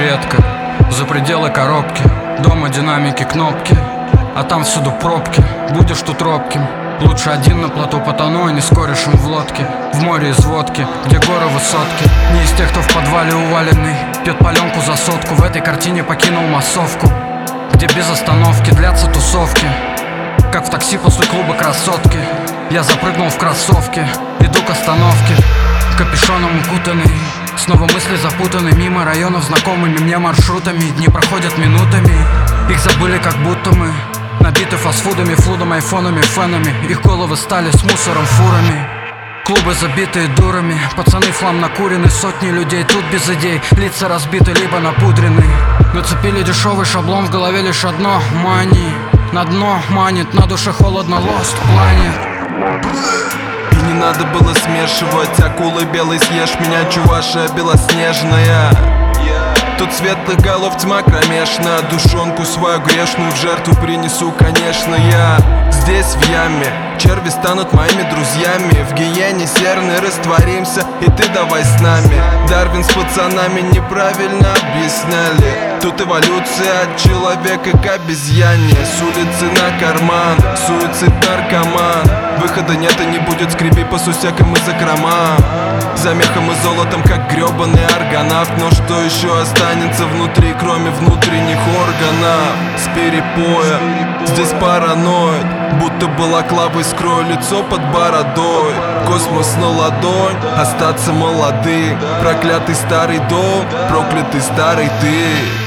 редко. За пределы коробки, дома динамики, кнопки, а там всюду пробки. Будешь тут робким, лучше один на плоту потону, а не с корешем в лодке. В море из водки, где горы высотки. Не из тех, кто в подвале уваленный, пьет паленку за сотку. В этой картине покинул массовку, где без остановки длятся тусовки, как в такси после клуба красотки. Я запрыгнул в кроссовки, иду к остановке, капюшоном укутанный. Снова мысли запутаны, мимо районов знакомыми мне маршрутами. Дни проходят минутами, их забыли как будто мы набиты фастфудами, флудом, айфонами, фенами. Их головы стали с мусором, фурами. Клубы забитые дурами, пацаны флам накурены. Сотни людей тут без идей, лица разбиты либо напудрены. Нацепили дешевый шаблон, в голове лишь одно — money. На дно манит, на душе холодно, lost planet. И не надо было смешивать акулы белый, съешь меня, чуваша белоснежная. Тут светлых голов тьма кромешная, душонку свою грешную в жертву принесу, конечно, я. Здесь в яме черви станут моими друзьями, в гиене серной растворимся, и ты давай с нами. Дарвин с пацанами неправильно объясняли, тут эволюция от человека к обезьяне. С улицы на карман, суицид наркоман. Выхода нет и не будет, скреби по сусекам и закромам. За мехом и золотом, как гребаный аргонавт. Но что еще останется внутри, кроме внутренних органов? С перепоя, здесь параноид, будто балаклавой скрою лицо под бородой. Космос на ладонь, остаться молодым. Проклятый старый дом, проклятый старый ты.